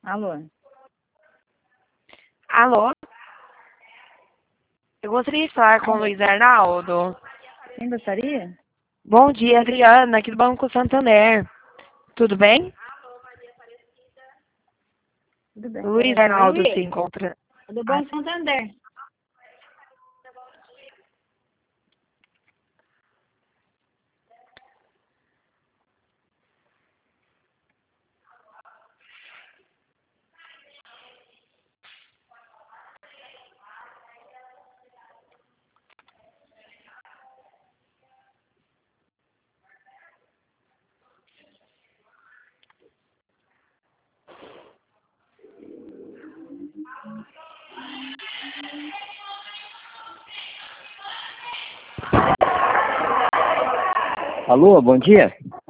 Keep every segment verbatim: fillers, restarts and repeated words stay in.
Alô? Alô? Eu gostaria de falar com o Luiz Arnaldo. Quem gostaria? Bom dia, Adriana, aqui do Banco Santander. Tudo bem? Tudo bem. Luiz É, Arnaldo Luiz, se encontra. do Banco Santander. Alô, bom dia.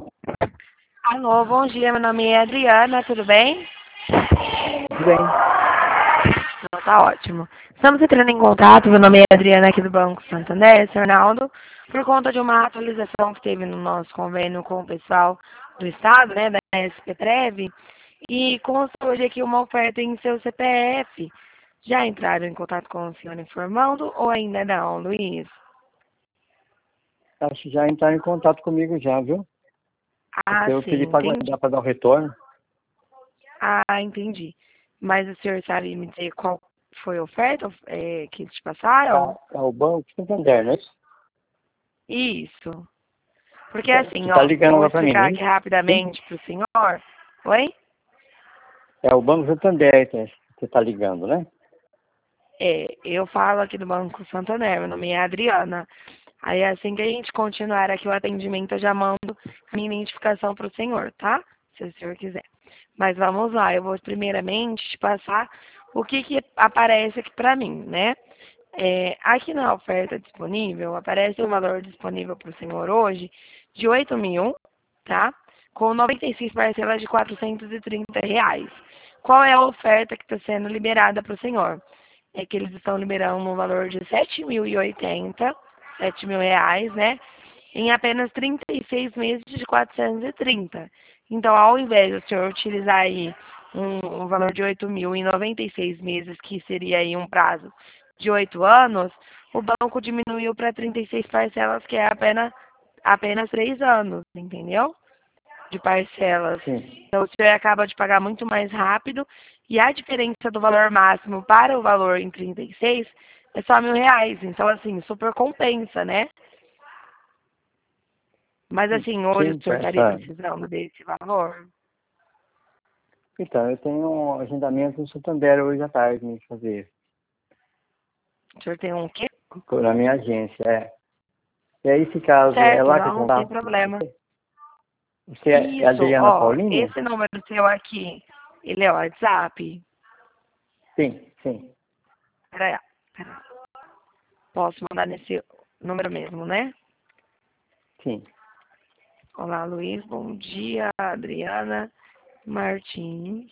Alô, bom dia, meu nome é Adriana, tudo bem? Tudo bem. Então, tá ótimo. Estamos entrando em contato, meu nome é Adriana aqui do Banco Santander, senhor Arnaldo, por conta de uma atualização que teve no nosso convênio com o pessoal do Estado, né, da S P Prev, e constou hoje aqui uma oferta em seu C P F. Já entraram em contato com o senhor informando ou ainda não, Luiz? Acho que já entraram em contato comigo já, viu? Ah, Porque eu sim, pedi para entendi. aguardar para dar o retorno. Ah, entendi. Mas o senhor sabe me dizer qual foi a oferta é, que eles te passaram? É, é o Banco Santander, não é isso? Isso. Porque Tá- assim, Você tá ó, ligando vou agora para mim, não explicar é aqui isso? Sim? rapidamente para o senhor. Oi? É o Banco Santander que você tá ligando, né? É, eu falo aqui do Banco Santander, meu nome é Adriana. Aí assim que a gente continuar aqui o atendimento, eu já mando a minha identificação para o senhor, tá? Se o senhor quiser. Mas vamos lá, eu vou primeiramente te passar o que, que aparece aqui para mim, né? É, aqui na oferta disponível, aparece um valor disponível para o senhor hoje de oito mil, tá? Com noventa e seis parcelas de quatrocentos e trinta reais. Qual é a oferta que está sendo liberada para o senhor? É que eles estão liberando um valor de sete mil e oitenta, sete mil reais, né? Em apenas trinta e seis meses de quatrocentos e trinta. Então, ao invés do senhor utilizar aí um, um valor de oito mil em noventa e seis meses, que seria aí um prazo de oito anos, o banco diminuiu para trinta e seis parcelas, que é apenas, apenas três anos, entendeu? De parcelas. Sim. Então, o senhor acaba de pagar muito mais rápido e a diferença do valor máximo para o valor em trinta e seis é só mil reais. Então, assim, super compensa, né? Mas, assim, hoje Sim, o senhor para estaria essa... precisando desse valor? Então, eu tenho um agendamento no Santander hoje à tarde, né, de fazer. O senhor tem um quê? Na minha agência, é. E aí, esse caso, é Certo, lá que eu não, não tem contato com problema. você? Você é é a Isso, Adriana ó, Paulini? esse número seu aqui, ele é o WhatsApp? Sim, sim, Pera, pera. Posso mandar nesse número mesmo, né? sim. Olá, Luiz, bom dia, Adriana Martins.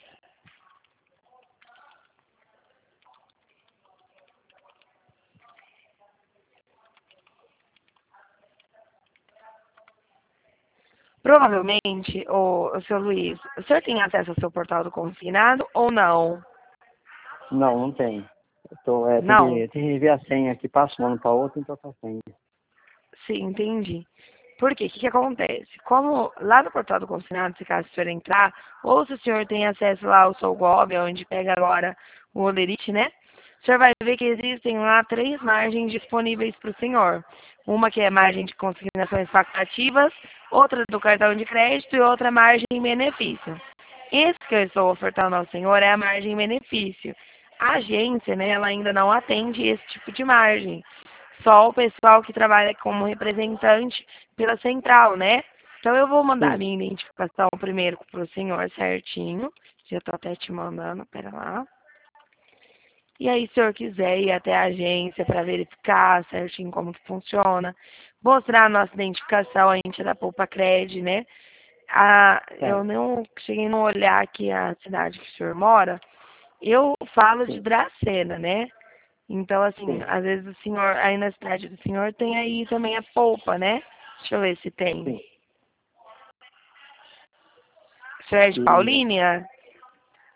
Provavelmente, o, o seu Luiz, o senhor tem acesso ao seu portal do consignado ou não? Não, não tem. Eu tô, é, tem que, Não? tem que rever a senha aqui, passa um ano para outro e trocar a senha. Sim, entendi. Por quê? O que, que acontece? Como lá no portal do consignado, se caso o senhor entrar, ou se o senhor tem acesso lá ao seu Gov, onde pega agora o Olerite, né? O senhor vai ver que existem lá três margens disponíveis para o senhor. Uma que é margem de consignações facultativas, outra do cartão de crédito e outra margem em benefício. Esse que eu estou ofertando ao senhor é a margem em benefício. A agência, né, ela ainda não atende esse tipo de margem. Só o pessoal que trabalha como representante pela central, né? Então eu vou mandar a Sim, minha identificação primeiro para o senhor certinho. Já estou até te mandando, pera lá. E aí, se o senhor quiser ir até a agência para verificar certinho como que funciona, mostrar a nossa identificação, a gente é da Poupa Cred, né? Ah, eu certo, não cheguei a não olhar aqui a cidade que o senhor mora. Eu falo de sim, Dracena, né? Então, assim, sim, às vezes o senhor, aí na cidade do senhor tem aí também a polpa, né? Deixa eu ver se tem. sim. O senhor é de E, Paulínia?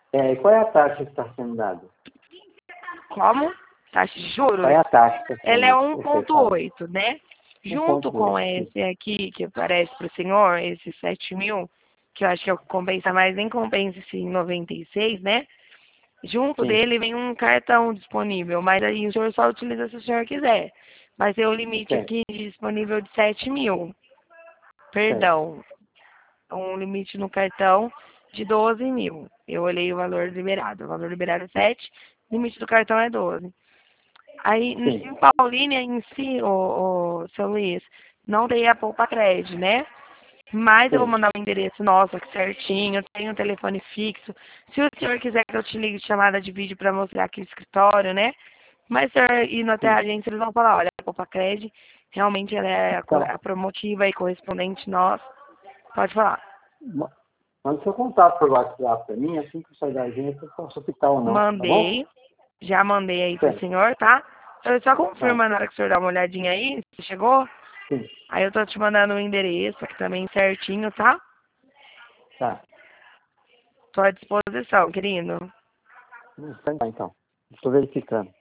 É, e qual é a taxa que está sendo dada? Como? Taxa de juros? Qual é a taxa que está sendo Ela é um ponto efetuada? oito, né? um Junto ponto com oito, esse aqui, que aparece para o senhor, esse sete mil, que eu acho que é o que compensa mais, nem compensa esse noventa e seis, né? Junto sim. dele vem um cartão disponível, mas aí o senhor só utiliza se o senhor quiser. Vai ter o limite Certo, aqui disponível de sete mil. certo. Perdão, um limite no cartão de doze mil. Eu olhei o valor liberado. O valor liberado é sete, limite do cartão é doze. Aí, Sim, em Paulínia em si, ô, ô, seu Luiz, não tem a Poupa Cred, né? Mas eu vou sim. mandar o endereço nosso aqui certinho, tem um telefone fixo. Se o senhor quiser que eu te ligue de chamada de vídeo para mostrar aqui o escritório, né? Mas se o senhor indo até a Sim. agência, eles vão falar, olha, a Poupa Cred, realmente ela é a, co- Então, a promotiva e correspondente nossa. Pode falar. ma- manda seu contato por WhatsApp para mim, assim que eu sair da agência, eu posso optar ou não, tá bom? Mandei, já mandei aí pro Certo. senhor, tá? Eu só Tá. confirma na hora que o senhor dá uma olhadinha aí, se chegou. Sim, Aí eu tô te mandando o endereço aqui também certinho, tá? tá. Tô à disposição, querido. Tá, então. Estou verificando.